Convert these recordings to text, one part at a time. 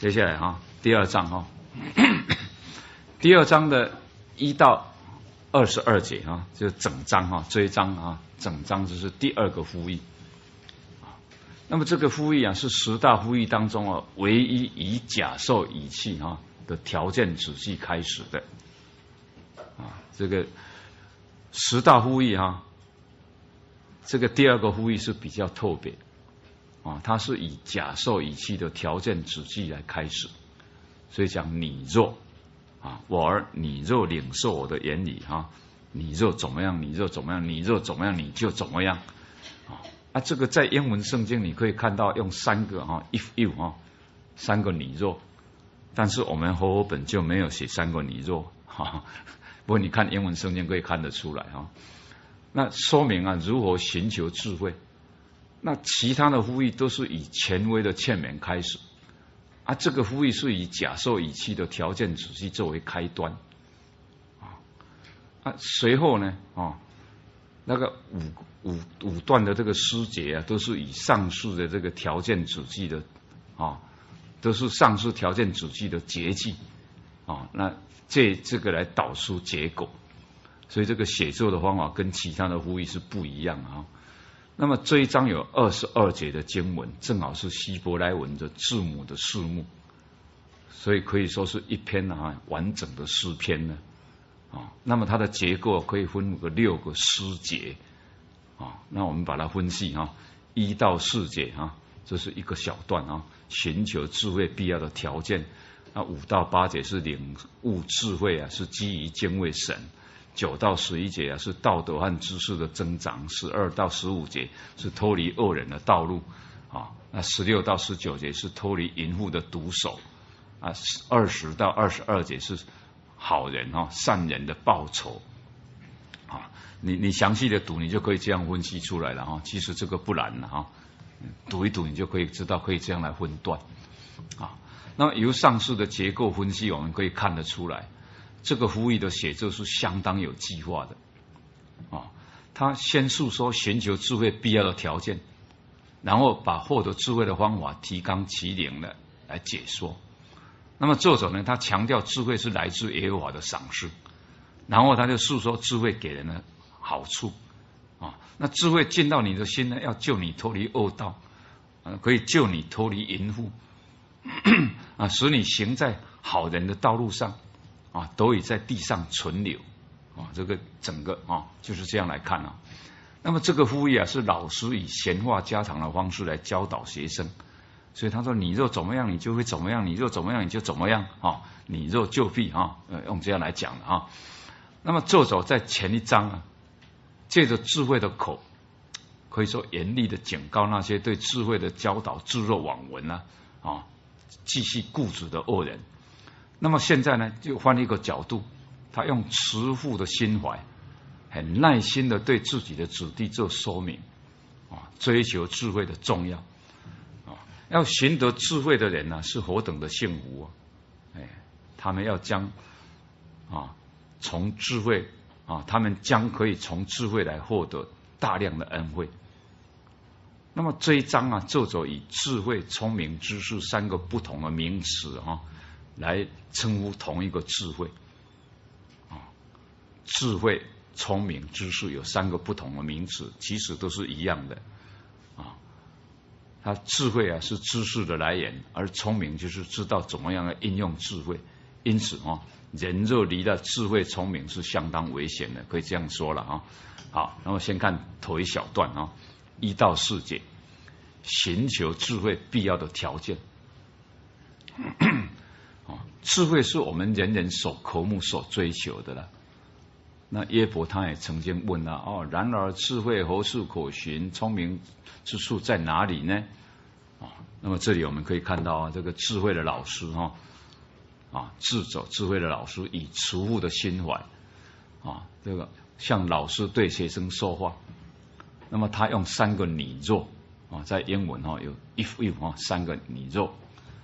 接下来第二章第二章的1到22节就整章这一章整章就是第二个呼吁。那么这个呼吁是10大呼吁当中唯一以假受语气的条件子句开始的这个10大呼吁这个第二个呼吁是比较特别它是以假受语气的条件子句来开始，所以讲你若我儿你若领受我的言语你若怎么样你若怎么样你若怎么样你就怎么样这个在英文圣经你可以看到用3个if you 3个你若，但是我们和合本就没有写3个你若不过你看英文圣经可以看得出来那说明如何寻求智慧。那其他的呼吁都是以权威的劝勉开始这个呼吁是以假受语气的条件子句作为开端随后呢那个五段的这个诗节都是以上述的这个条件子句的都是上述条件子句的结句那这个来导出结果，所以这个写作的方法跟其他的呼吁是不一样那么这一章有22节的经文，正好是希伯来文的字母的数目，所以可以说是一篇完整的诗篇呢那么它的结构可以分个6个诗节那我们把它分析1到4节这是一个小段寻求智慧必要的条件。那5到8节是领悟智慧是基于敬畏神。9到11节是道德和知识的增长。12到15节是脱离恶人的道路那16到19节是脱离淫妇的毒手20到22节是好人善人的报酬你详细的读你就可以这样分析出来了其实这个不难了读一读你就可以知道可以这样来分段那么由上述的结构分析我们可以看得出来，这个呼吁的写作是相当有计划的他先述说寻求智慧必要的条件，然后把获得智慧的方法提纲挈领的来解说。那么作者呢，他强调智慧是来自耶和华的赏识，然后他就述说智慧给人的好处那智慧进到你的心呢，要救你脱离恶道可以救你脱离淫妇使你行在好人的道路上都已在地上存留这个整个就是这样来看那么这个呼吁是老师以闲话家常的方式来教导学生，所以他说你若怎么样你就会怎么样，你若怎么样你就怎么样你若就必用这样来讲的那么作者在前一章借着智慧的口，可以说严厉的警告那些对智慧的教导置若罔闻继续固执的恶人。那么现在呢，就换一个角度，他用慈父的心怀，很耐心的对自己的子弟做说明追求智慧的重要要寻得智慧的人是何等的幸福他们要将从智慧他们将可以从智慧来获得大量的恩惠。那么这一章作者以智慧、聪明、知识3个不同的名词来称呼同一个智慧智慧、聪明、知识有3个不同的名词，其实都是一样的它智慧是知识的来源，而聪明就是知道怎么样来应用智慧。因此人若离了智慧聪明是相当危险的，可以这样说了好，那么先看头一小段1到4节，寻求智慧必要的条件智慧是我们人人所渴慕所追求的了。那耶伯他也曾经问了然而智慧何处可寻，聪明之处在哪里呢那么这里我们可以看到这个智慧的老师智慧的老师以慈父的心怀这个像老师对学生说话，那么他用3个你若在英文有 if you 3个你若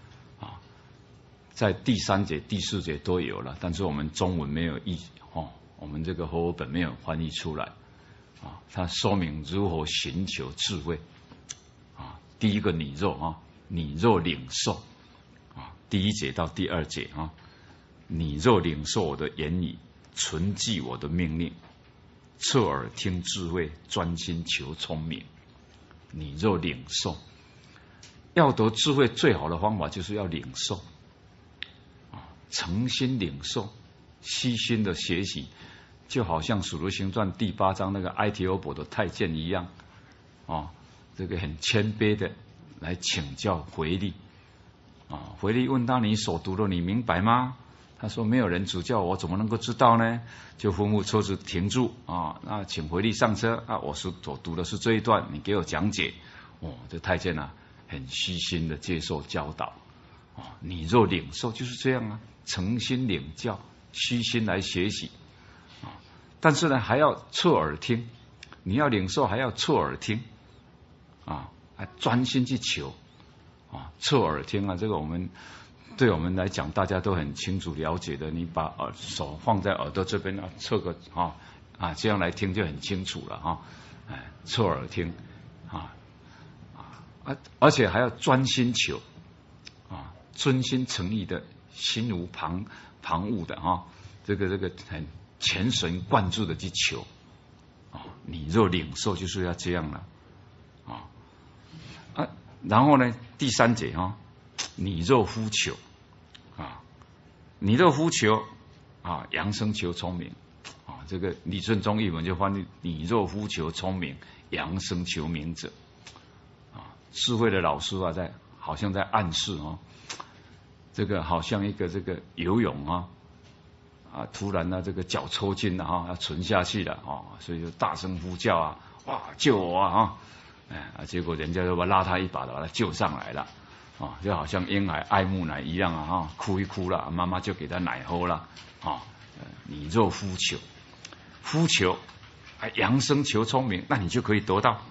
在第3节第4节都有了，但是我们中文没有我们这个和合本没有翻译出来它说明如何寻求智慧第一个你若你若领受第1节到第2节啊，你若领受我的言语，存记我的命令，侧耳听智慧，专心求聪明。你若领受，要得智慧最好的方法就是要领受啊，诚心领受，虚心的学习，就好像《使徒行传》第8章那个埃提欧伯的太监一样啊，这个很谦卑的来请教腓力啊。腓力问他：“你所读的你明白吗？”他说：“没有人指教我，怎么能够知道呢？”就吩咐车子停住啊，那请腓力上车啊，我所读的是这一段，你给我讲解。哦，这太监啊，很虚心的接受教导啊。你若领受就是这样啊，诚心领教，虚心来学习啊。但是呢，还要侧耳听，你要领受还要侧耳听啊，还专心去求啊，侧耳听啊，这个对我们来讲，大家都很清楚了解的。你把手放在耳朵这边啊，侧个这样来听就很清楚了啊。侧耳听而且还要专心求啊，专心诚意的，心无旁骛的啊，这个很全神贯注的去求啊。你若领受，就是要这样了啊。然后呢，第3节啊，你若呼求啊，你若呼求啊，扬声求聪明啊。这个李顺中译文就翻译：你若呼求聪明，扬声求明者。智慧的老师啊，好像在暗示这个好像一个这个游泳突然呢这个脚抽筋了要沉下去了所以就大声呼叫啊，哇，救我结果人家就拉他一把把他救上来了就好像婴孩爱母奶一样哭一哭了，妈妈就给他奶喝了你若呼求扬声求聪明，那你就可以得到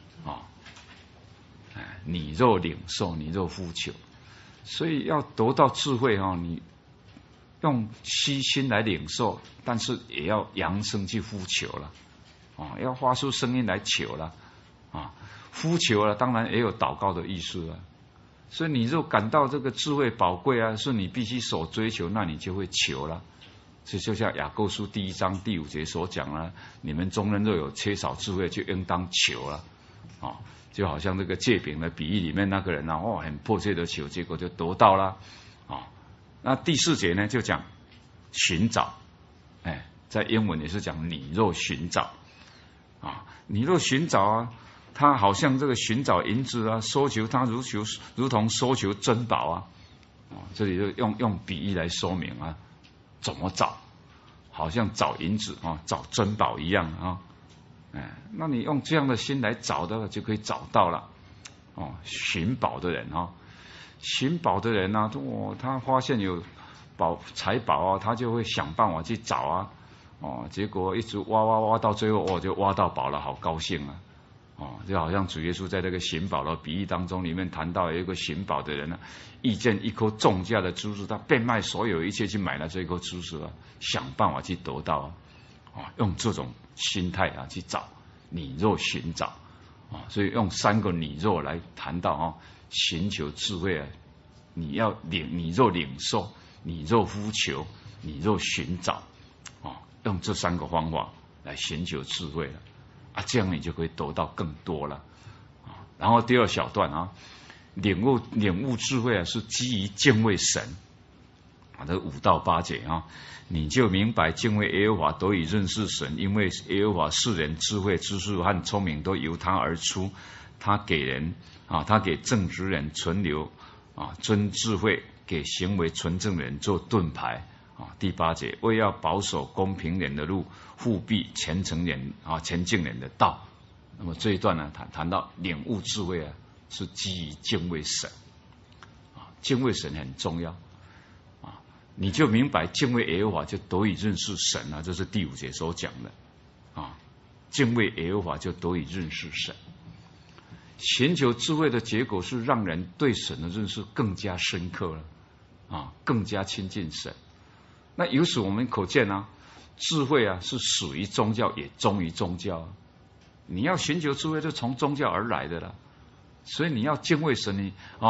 你若领受，你若呼求，所以要得到智慧你用虚心来领受，但是也要扬声去呼求了要发出声音来求了呼求了，当然也有祷告的意思了。所以你若感到这个智慧宝贵是你必须所追求，那你就会求了。这就像雅各书第1章第5节所讲了，你们中人若有缺少智慧，就应当求了就好像这个借饼的比喻里面那个人很迫切的求，结果就得到了那第4节呢就讲寻找在英文也是讲你若寻找你若寻找他好像这个寻找银子搜求他如同搜求珍宝这里就用比喻来说明怎么找，好像找银子找珍宝一样那你用这样的心来找的就可以找到了寻宝的人寻宝的人他发现有财宝他就会想办法去找结果一直挖到最后就挖到宝了，好高兴就好像主耶稣在这个寻宝的比喻当中里面谈到有一个寻宝的人遇见一颗重价的珠子，他变卖所有一切去买了这颗珠子想办法去得到用这种心态去找。你若寻找所以用3个你若来谈到寻求智慧你若领受，你若呼求，你若寻找用这3个方法来寻求智慧了这样你就可以得到更多了然后第2小段领悟智慧是基于敬畏神这5到8节你就明白敬畏耶和华得以认识神，因为耶和华是人智慧知识和聪明都由他而出，他给正直人存留真智慧，给行为纯正人做盾牌第8节，为要保守公平人的路，护庇虔诚人前进人的道。那么这一段呢谈到领悟智慧是基于敬畏神敬畏神很重要你就明白敬畏耶和华就得以认识神这是第5节所讲的敬畏耶和华就得以认识神。寻求智慧的结果是让人对神的认识更加深刻了更加亲近神。那由此我们可见智慧是属于宗教也忠于宗教你要寻求智慧就从宗教而来的了，所以你要敬畏神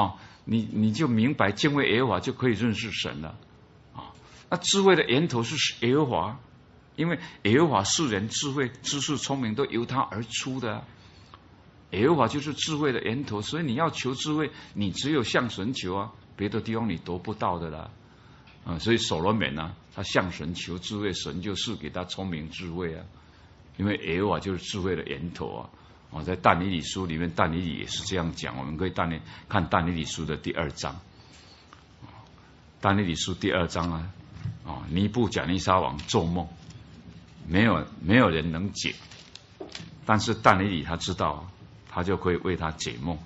你就明白敬畏耶和华就可以认识神了啊。那智慧的源头是耶和华，因为耶和华是人智慧、知识、聪明都由他而出的啊。耶和华就是智慧的源头，所以你要求智慧，你只有向神求啊，别的地方你得不到的啦。所以所罗门啊，他向神求智慧，神就赐给他聪明智慧啊。因为耶和华就是智慧的源头啊。在但以理书里面，但以理也是这样讲，我们可以看但以理书的第2章。但以理书第2章啊，尼布甲尼撒王做梦，没有人能解，但是但以理他知道，他就可以为他解梦。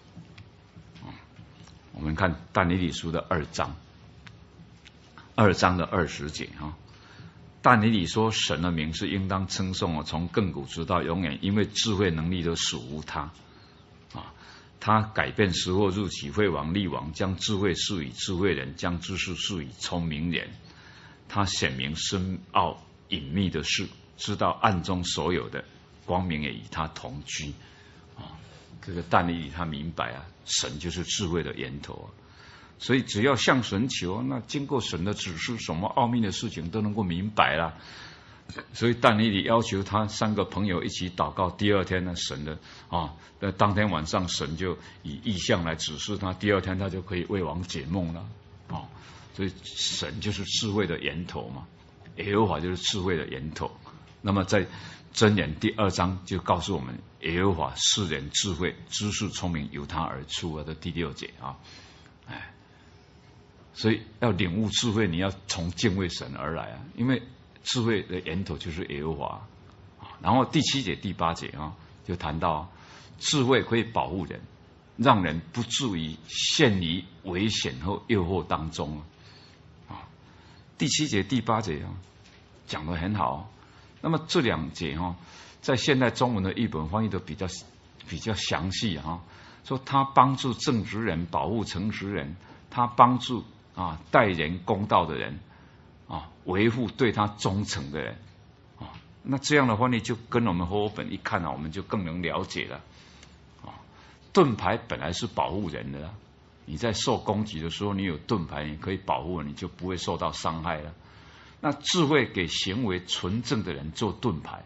我们看但以理书的2章，2章的20节啊。但以理说，神的名是应当称颂从亘古直到永远，因为智慧能力都属乎他啊。他改变时或日期，会王立王，将智慧赐予智慧人，将知识赐予聪明人。他显明深奥隐秘的事，知道暗中所有的，光明也与他同居啊。这个但以理他明白啊，神就是智慧的源头啊。所以只要向神求，那经过神的指示，什么奥秘的事情都能够明白了。所以但以理要求他3个朋友一起祷告，第2天呢，神的当天晚上神就以异象来指示他，第2天他就可以为王解梦了所以神就是智慧的源头嘛，耶和华就是智慧的源头。那么在箴言第2章就告诉我们，耶和华是人智慧、知识、聪明由他而出的第6节啊。所以要领悟智慧，你要从敬畏神而来啊，因为智慧的源头就是耶和华。然后第7节、第8节就谈到智慧可以保护人，让人不至于陷于危险和诱惑当中第7节、第8节讲得很好。那么这2节在现代中文的译本翻译的比较详细说他帮助正直人，保护诚实人，他帮助待人公道的人维护对他忠诚的人那这样的翻译就跟我们和合本一看我们就更能了解了盾牌本来是保护人的你在受攻击的时候，你有盾牌，你可以保护，你就不会受到伤害了。那智慧给行为纯正的人做盾牌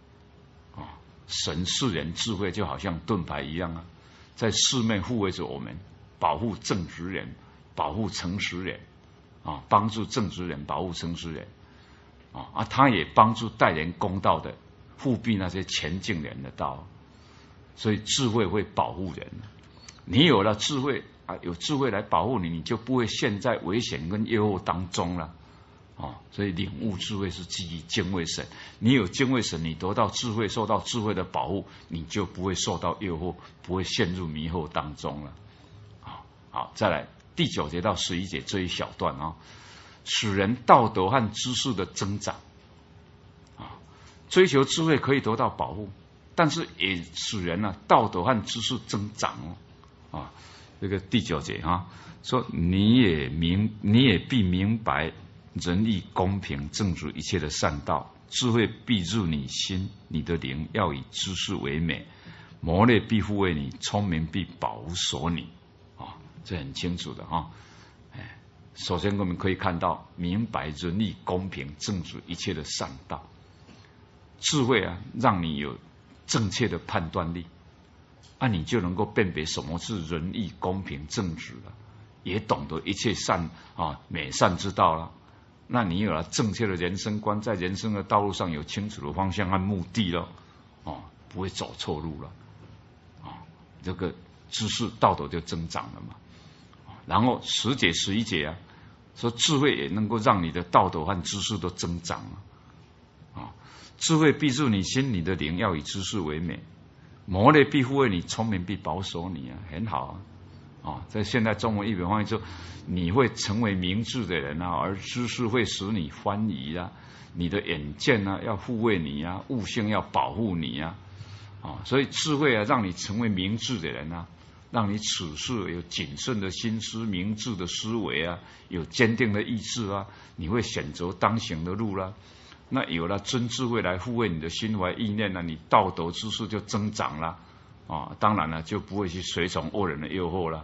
神赐人智慧，就好像盾牌一样在四面护卫着我们，保护正直人，保护诚实人帮助正直人，保护诚实人他也帮助待人公道的，护庇那些前进人的道。所以智慧会保护人，你有了智慧有智慧来保护你，你就不会陷在危险跟诱惑当中了所以领悟智慧是基于敬畏神，你有敬畏神，你得到智慧，受到智慧的保护，你就不会受到诱惑，不会陷入迷惑当中了好，再来第9节到11节这一小段使人道德和知识的增长追求智慧可以得到保护，但是也使人道德和知识增长这个第9节说你也必明白仁义、公平、正直一切的善道，智慧必入你心，你的灵要以知识为美，谋略必护卫你，聪明必保守你这很清楚的首先我们可以看到明白仁义、公平、正直一切的善道，智慧让你有正确的判断力你就能够辨别什么是仁义、公平、正直了，也懂得一切善美善之道了。那你有了正确的人生观，在人生的道路上有清楚的方向和目的了不会走错路了这个知识道德就增长了嘛。然后10节、11节说智慧也能够让你的道德和知识都增长智慧必入你心，你的灵要以知识为美，谋略必护卫你，聪明必保守你很好在现代中文译本翻译说，你会成为明智的人而知识会使你欢愉你的眼见要护卫你悟性要保护你所以智慧让你成为明智的人让你处事有谨慎的心思，明智的思维有坚定的意志你会选择当行的路那有了真智慧来护卫你的心怀意念你道德知识就增长了当然了就不会去随从恶人的诱惑了，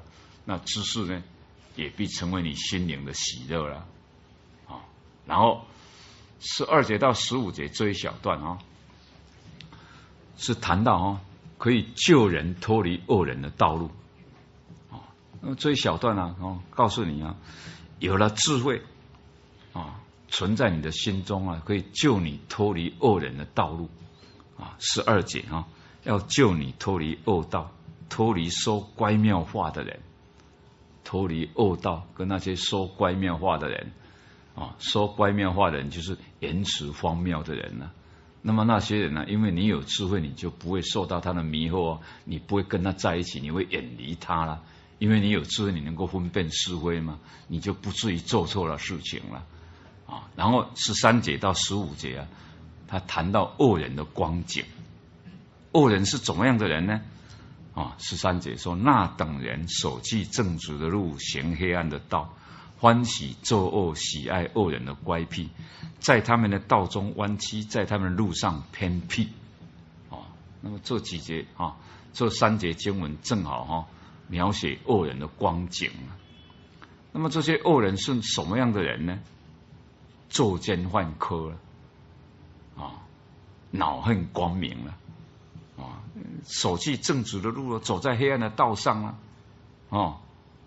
那知识呢也必成为你心灵的喜乐了啊。然后12节到15节这一小段啊，是谈到啊可以救人脱离恶人的道路啊。那么这一小段啊，告诉你啊，有了智慧啊，存在你的心中啊，可以救你脱离恶人的道路啊。12节啊，要救你脱离恶道，脱离说乖妙话的人，脱离恶道跟那些说乖妙话的人啊，说乖妙话的人就是言辞荒谬的人呢。那么那些人呢，因为你有智慧，你就不会受到他的迷惑哦，你不会跟他在一起，你会远离他了。因为你有智慧，你能够分辨是非嘛，你就不至于做错了事情了啊。然后13节到15节啊，他谈到恶人的光景。恶人是怎么样的人呢？啊，13节说，那等人守纪正直的路，行黑暗的道，欢喜作恶，喜爱恶人的乖僻，在他们的道中弯曲，在他们的路上偏僻。那么这几节啊，这3节经文正好描写恶人的光景。那么这些恶人是什么样的人呢？作奸犯科了啊，恼恨光明了啊，守纪正直的路了，走在黑暗的道上了啊。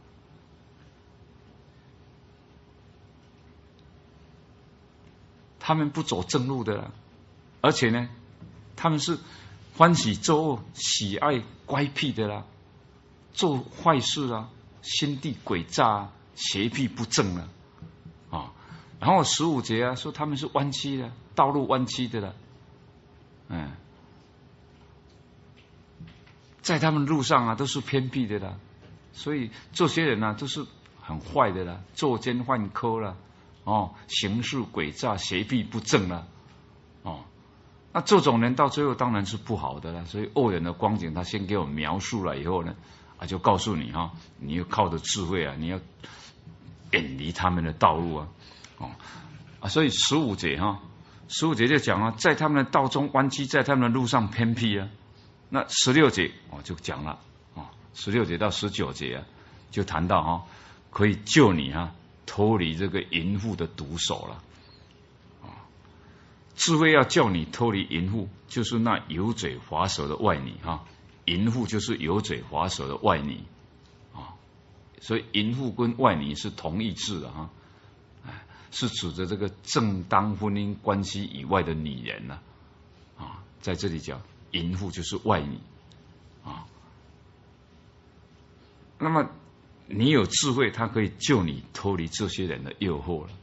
他们不走正路的了，而且呢，他们是欢喜作恶，喜爱乖僻的啦，做坏事啦，心地诡诈啊，邪僻不正了啊。然后15节啊，说他们是弯曲的，道路弯曲的了，在他们路上啊都是偏僻的啦，所以这些人啊都是很坏的啦，作奸犯科啦，行事诡诈，邪僻不正啦，那这种人到最后当然是不好的了。所以恶人的光景，他先给我描述了以后呢，就告诉你你要靠着智慧啊，你要远离他们的道路所以15节就讲啊，在他们的道中弯曲，在他们的路上偏僻啊。那16节就讲了16节到19节啊，就谈到可以救你脱离这个淫妇的毒手了。智慧要叫你脱离淫妇，就是那油嘴滑舌的外女淫妇就是油嘴滑舌的外女所以淫妇跟外女是同义字的是指着这个正当婚姻关系以外的女人呢在这里讲淫妇就是外女那么你有智慧，它可以救你脱离这些人的诱惑了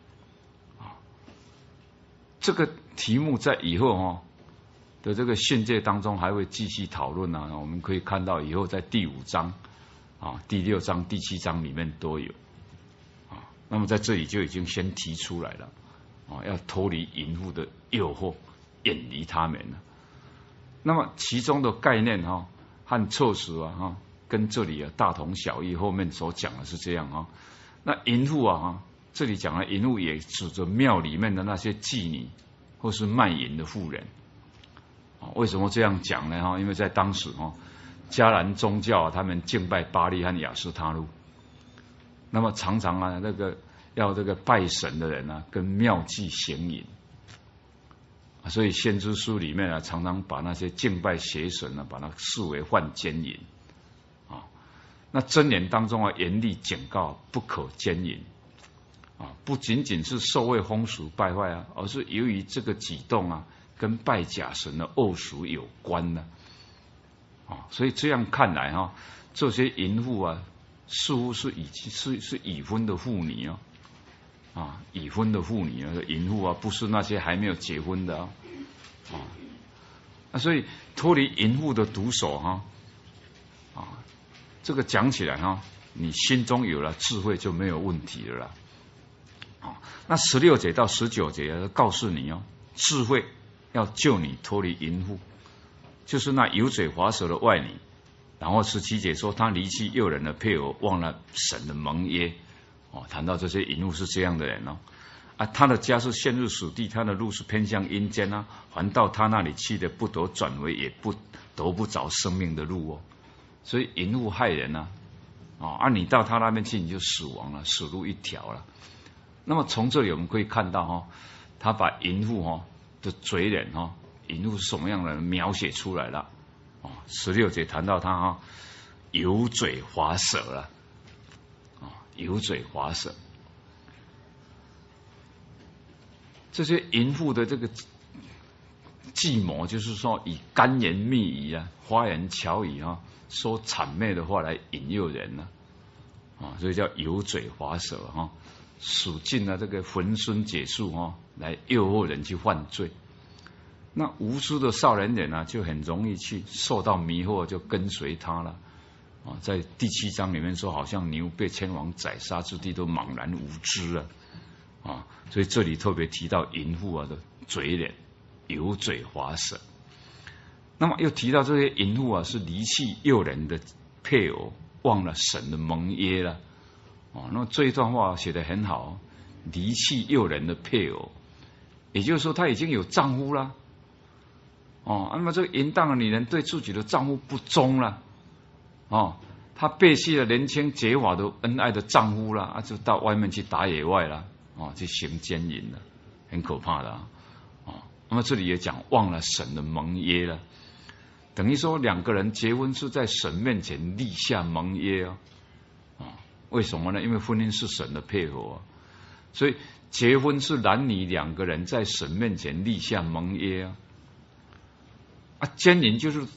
这个题目在以后的这个训诫当中还会继续讨论我们可以看到以后在第5章第6章、第7章里面都有那么在这里就已经先提出来了要脱离淫妇的诱惑，远离他们了。那么其中的概念和措辞跟这里大同小异，后面所讲的是这样那淫妇这里讲的淫妇也指着庙里面的那些妓女或是卖淫的妇人为什么这样讲呢因为在当时迦南宗教他们敬拜巴力和亚斯他路，那么常常要这个拜神的人跟庙妓行淫所以先知书里面常常把那些敬拜邪神把它视为犯奸淫那箴言当中严厉警告不可奸淫不仅仅是受为风俗败坏而是由于这个举动跟拜假神的恶俗有关的所以这样看来这些淫妇似乎是已婚的妇女已婚的妇女淫妇不是那些还没有结婚的所以脱离淫妇的毒手这个讲起来你心中有了智慧就没有问题了啦那16节到19节告诉你智慧要救你脱离淫妇，就是那油嘴滑舌的外女。然后17节说他离弃诱人的配偶，忘了神的盟约谈到这些淫妇是这样的人他的家是陷入死地，他的路是偏向阴间还到他那里去的不得转回，也不得不着生命的路所以淫妇害人你到他那边去你就死亡了，死路一条了。那么从这里我们可以看到他把淫妇的嘴脸淫妇是什么样的人描写出来了。16节谈到他油嘴滑舌了，油嘴滑舌。这些淫妇的这个计谋，就是说以甘言蜜语花言巧语说谄媚的话来引诱人呢，所以叫油嘴滑舌使尽了这个浑身解数来诱惑人去犯罪。那无知的少年人就很容易去受到迷惑，就跟随他了。在第7章里面说，好像牛被牵往宰杀之地，都茫然无知了。所以这里特别提到淫妇的嘴脸，油嘴滑舌。那么又提到这些淫妇是离弃诱人的配偶，忘了神的盟约了。那么这一段话写得很好，离弃诱人的配偶，也就是说他已经有丈夫了。那么这个淫荡的女人对自己的丈夫不忠了。她背弃了年轻结发的恩爱的丈夫了，就到外面去打野外了，去行奸淫了，很可怕的那么这里也讲忘了神的盟约了，等于说两个人结婚是在神面前立下盟约为什么呢？因为婚姻是神的配合所以结婚是男女两个人在神面前立下盟约奸淫就是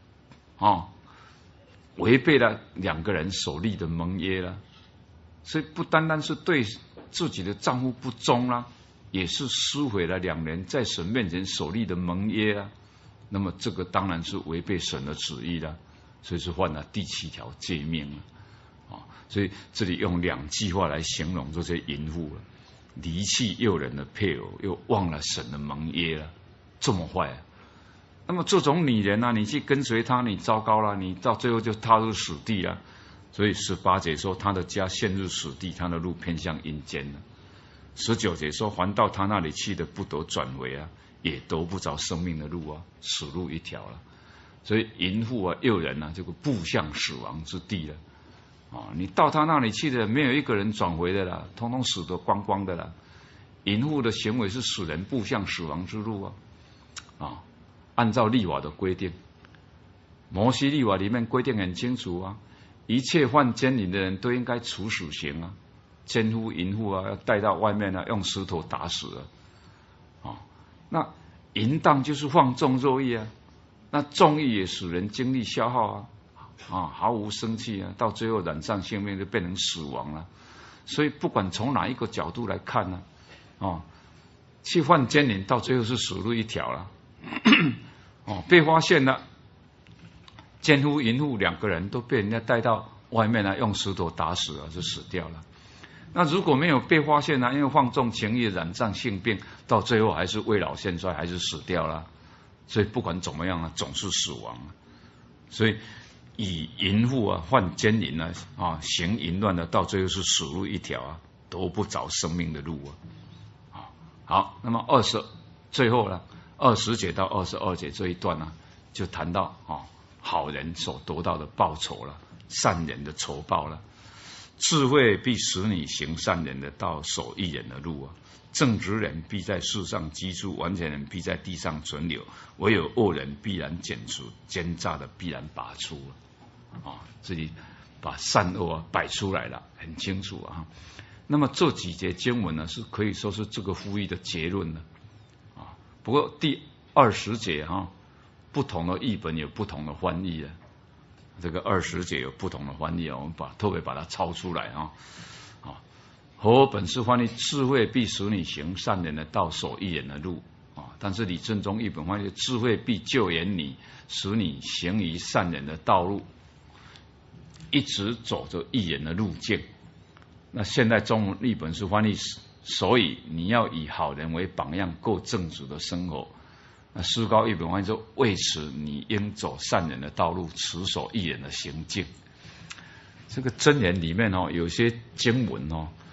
违背了两个人所立的盟约了，所以不单单是对自己的丈夫不忠啦，也是撕毁了两人在神面前所立的盟约啦。那么这个当然是违背神的旨意了，所以是犯了第7条诫命了所以这里用2句话来形容这些淫妇了：离弃诱人的配偶，又忘了神的盟约了，这么坏那么这种女人你去跟随她，你糟糕了，你到最后就踏入死地了。所以18节说她的家陷入死地，她的路偏向阴间了。19节说凡到她那里去的不得转回也得不着生命的路死路一条了。所以淫妇诱人这个步向死亡之地了你到她那里去的没有一个人转回的了，通通死得光光的了。淫妇的行为是使人步向死亡之路按照律法的规定，摩西律法里面规定很清楚一切犯奸淫的人都应该处死刑奸夫淫妇要带到外面用石头打死那淫荡就是放纵肉欲那纵欲也使人精力消耗毫无生气到最后染上性命就变成死亡了。所以不管从哪一个角度来看去犯奸淫到最后是死路一条了被发现了，奸夫淫妇两个人都被人家带到外面用石头打死了，就死掉了。那如果没有被发现因为放纵情欲染上性病，到最后还是未老先衰，还是死掉了。所以不管怎么样总是死亡所以以淫妇犯奸淫行淫乱的，到最后是死路一条得不着生命的路好，那么最后呢，20节到22节这一段就谈到好人所得到的报酬了，善人的酬报了。智慧必使你行善人的道，守义人的路正直人必在世上居住，完全人必在地上存留，唯有恶人必然剪除，奸诈的必然拔出这里把善恶摆出来了，很清楚那么这几节经文是可以说是这个呼吁的结论了不过第20节不同的译本有不同的翻译这个20节有不同的翻译我们特别把它抄出来和合本是翻译智慧必使你行善人的道，守义人的路但是李正中译本翻译智慧必救援你，使你行于善人的道路，一直走着义人的路径。那现在中文译本是翻译所以你要以好人为榜样，过正直的生活。那诗高译本翻译说为此你应走善人的道路，持守义人的行径。这个箴言里面有些经文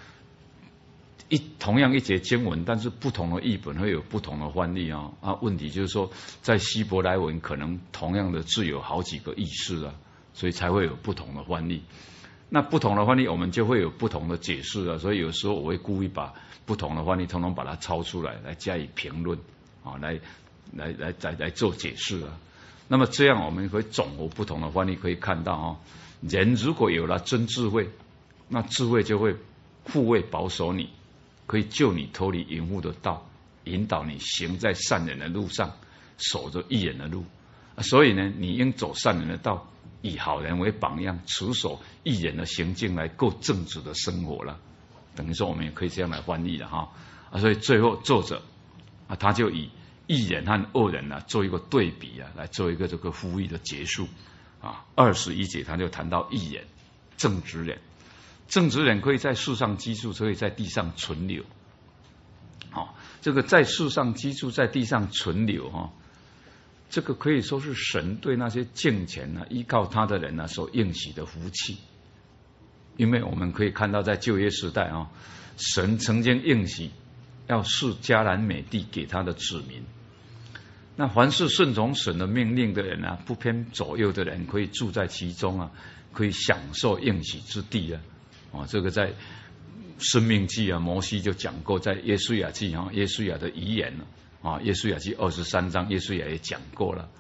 同样一节经文，但是不同的译本会有不同的翻译问题就是说在希伯来文可能同样的字有好几个意思所以才会有不同的翻译。 那不同的翻译，我们就会有不同的解释了。所以有时候我会故意把不同的翻译统统把它抄出来，来加以评论啊，来做解释啊。那么这样我们会总和不同的翻译，可以看到啊，人如果有了真智慧，那智慧就会护卫保守你，可以救你脱离淫妇的道，引导你行在善人的路上，守着义人的路。所以呢，你应走善人的道，以好人为榜样，持守义人的行径，来过正直的生活了。等于说，我们也可以这样来翻译了哈。所以最后作者他就以义人和恶人做一个对比来做一个这个呼吁的结束21节他就谈到义人、正直人。正直人可以在世上居住，可以在地上存留。这个在世上居住，在地上存留这个可以说是神对那些敬虔依靠他的人所应许的福气。因为我们可以看到，在旧约时代神曾经应许要赐迦南美地给他的子民。那凡是顺从神的命令的人不偏左右的人，可以住在其中可以享受应许之地这个在申命记摩西就讲过，在约书亚记约书亚的遗言约书亚记23章，约书亚也讲过了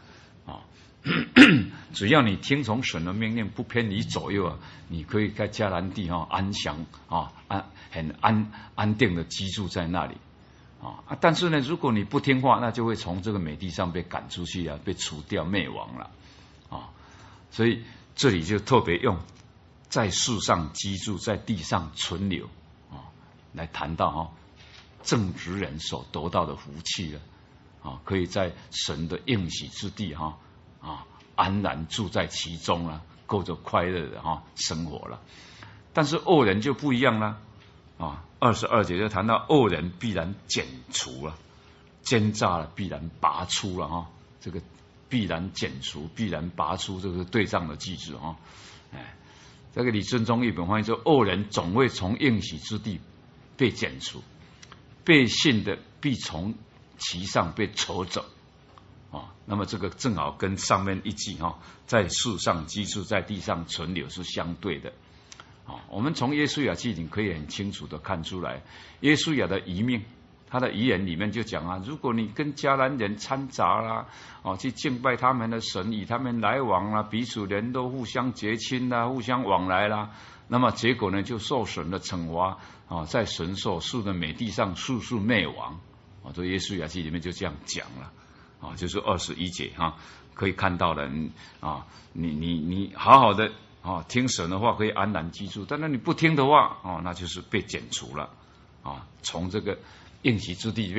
只要你听从神的命令，不偏离左右你可以在迦南地安详很安定的居住在那里但是呢，如果你不听话，那就会从这个美地上被赶出去被除掉灭亡了所以这里就特别用在世上居住，在地上存留来谈到正直人所得到的福气了可以在神的应许之地安然住在其中了，过着快乐的生活了。但是恶人就不一样了22节就谈到恶人必然剪除了，奸诈了必然拔出了这个必然剪除，必然拔出，这个对仗的句子这个李尊中译本翻译说，恶人总会从应许之地被剪除，被信的必从其上被抽走那么这个正好跟上面一句在世上居住，在地上存留是相对的我们从约书亚记里可以很清楚的看出来，约书亚的遗命，他的遗言里面就讲如果你跟迦南人掺杂啦去敬拜他们的神，与他们来往啦，彼此人都互相结亲啦，互相往来啦，那么结果呢就受神的惩罚在神所赐的美地上速速灭亡这约书亚记里面就这样讲了就是21节可以看到的你好好的听神的话可以安然居住，但是你不听的话那就是被剪除了从这个应许之地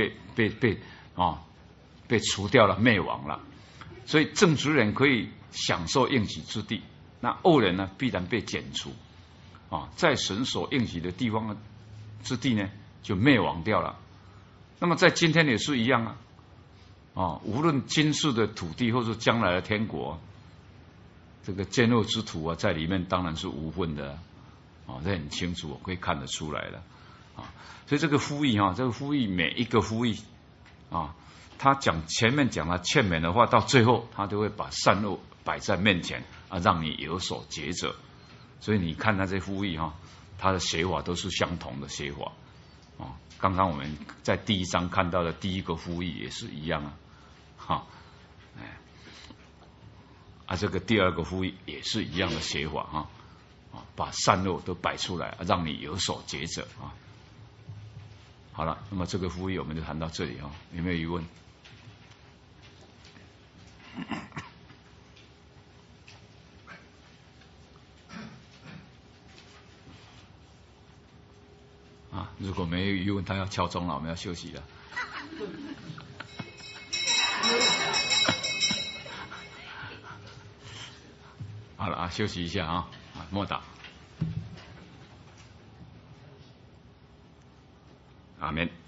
被除掉了，灭亡了。所以正直人可以享受应许之地，那恶人呢必然被剪除在神所应许的地方之地呢就灭亡掉了。那么在今天也是一样无论今世的土地或是将来的天国，这个奸恶之徒在里面当然是无份的这很清楚可以看得出来了所以这个呼吁这个呼吁每一个呼吁他前面讲了劝勉的话，到最后他就会把善恶摆在面前让你有所抉择。所以你看他这呼吁他的写法都是相同的写法刚刚我们在第一章看到的第一个呼吁也是一样这个第二个呼吁也是一样的写法把善恶都摆出来，让你有所抉择好了，那么这个呼吁我们就谈到这里有没有疑问？如果没有疑问，他要敲钟了，我们要休息了。好了休息一下莫打。阿们。